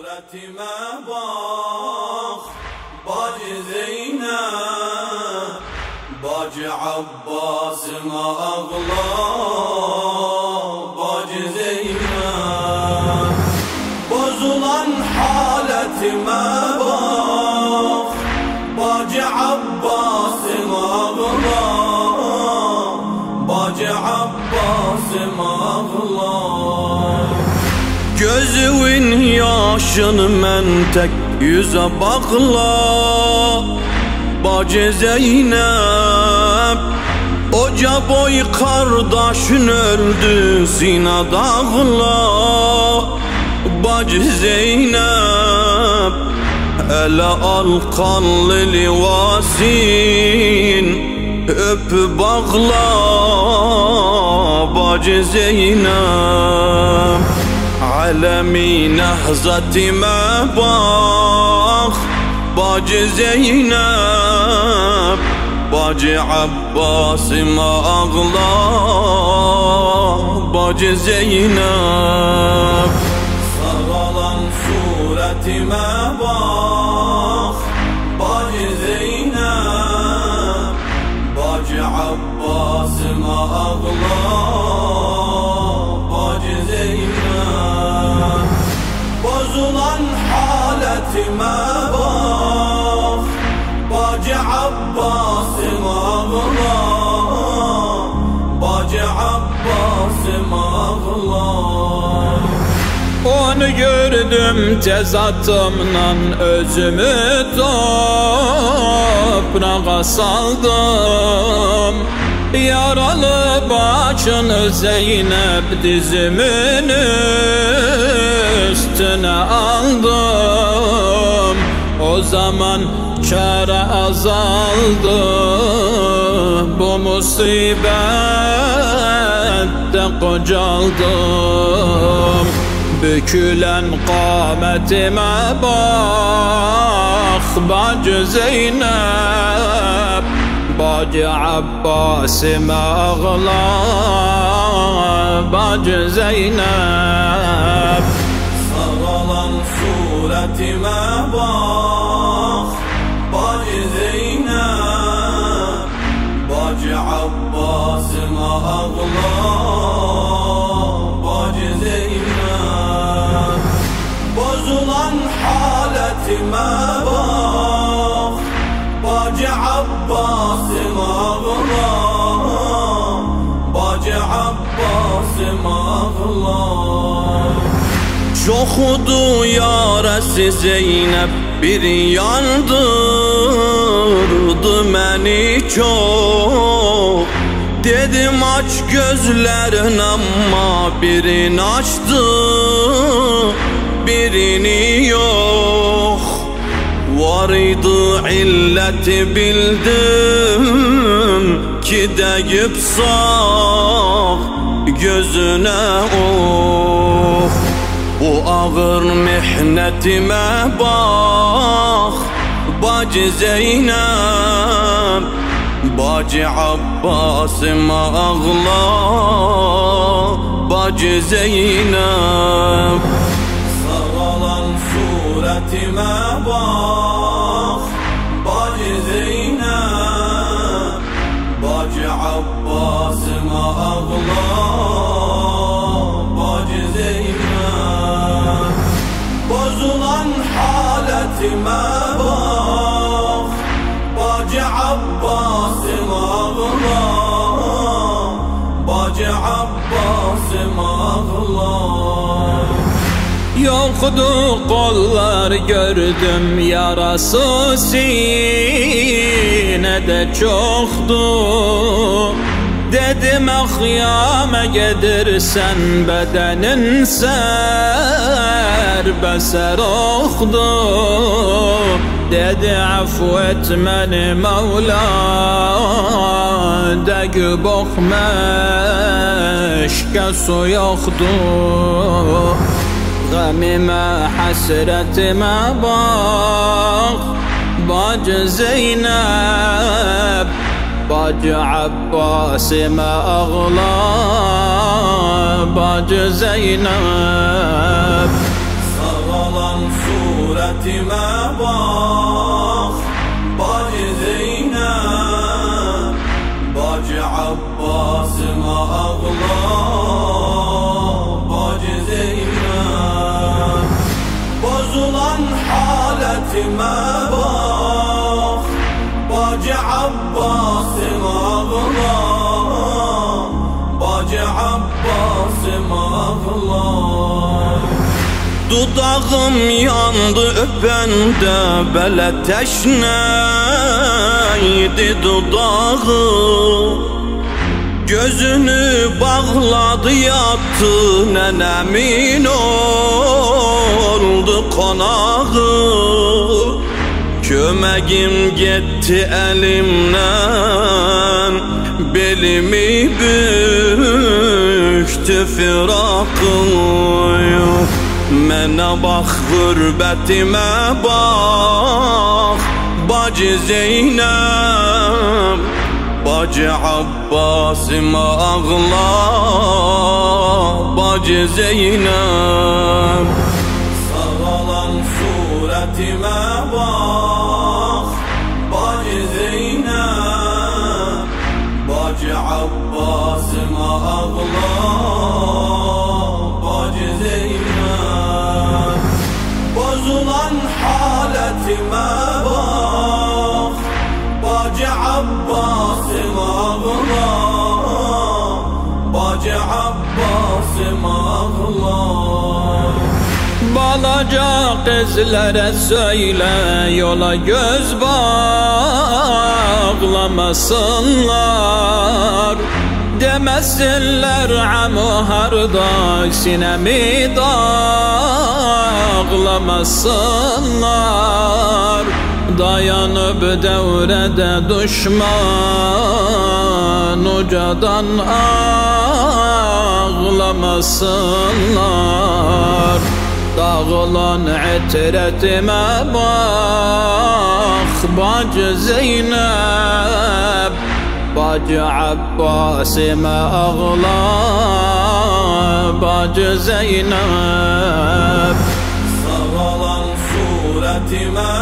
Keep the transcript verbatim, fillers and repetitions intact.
suretime bak Bacı Zeynep, Bacı Abbas'ıma ağla Bacı Zeynep. Bozulan haletime bak Bacı Abbas'ıma ağla Bacı Abbas'ıma ağla. Gözümün yaşını men tek yüze bakla Bacı Zeynep. Oca boy kardeşin öldü zinadağla Bacı Zeynep. Ele al kanlı livasin öp bağla Bacı Zeynep. Alemi nehzatime bak Bacı Zeynep, Bacı Abbas'ıma ağla Bacı Zeynep. Saralan suretime bak Bacı Zeynep, Bacı Abbas'ıma ağla Bacı Zeynep. Bozulan haletime bak Bacı Abbas'ıma ağla Bacı Abbas'ıma ağla. Onu gördüm tezatımla özümü toprağa saldım. Yaralı başını Zeynep dizimin üstüne aldım. O zaman çare azaldı, bu musibette kocaldım. Bükülen kâmetime bak Bacı Zeynep, Bacı Abbas'ıma ağla Bacı Zeynep. Saralan suretime bak Bacı Zeynep, Bacı Abbas'ıma ağla Bacı Zeynep. Bozulan haletime bak Bacı Abbas'ıma ağla Bacı Abbas'ıma ağla. Çoxudu yarəsi Zeynep, bir yandırdı məni çok. Dedim aç gözlerin ama birini açtı, birini yok. Var idi illeti bildim ki deyip sağ gözüne oh. Bu ağır mihnetime bak Bacı Zeynep, Bacı Abbas'ıma ağla Bacı Zeynep. Saralan suretime bak Bacı Zeynep, Bacı Abbas'ıma ağla Bacı Zeynep. Bozulan haletime bak Bacı Abbas'ıma ağla Bacı Abbas'ıma ağla. Yoktu kollar gördüm, yarası sinede çoktu. Dedim ahyame gedirsen bedenin serbeser oldu. Dedi afu et meni Mevla, degü bokmeşke su yoktu. Gamime hasretime bak Bacı Zeynep, Bacı Abbas'ıma ağla Bacı Zeynep. Saralan suretime bak Bacı Zeynep, Bacı Abbas'ıma ağla Bacı Zeynep, bozulan haletime bak Bacı Abbas'ıma ağla Bacı Abbas'ıma ağla. Dudağım yandı öpende belə təşnəydi dudağı Gözünü bağladı yattı nənəmin oldu qonağı Köməgim getdi əlimdən belimi büktü firaqım Mənə bax, qürbətimə bax Bacı Zeynep, Bacı Abbas'ıma ağla Bacı Zeynep, sağalan suretime bak Bacı Zeynep, Bacı Abbas'ıma ağla Bacı Zeynep, bozulan haletime bak Bacı Abbas'ıma ağla Bacı Abbas'ıma ağla. Balaca kızlara söyle yola göz bağlamasınlar Demesinler amu harda sinemi dağlamasınlar Dayanıp devrede düşman ucadan ağlamasınlar Dağılan itiretime bak Bacı Zeynep, Bacı Abbas'ıma ağla Bacı Zeynep, sağalan suretime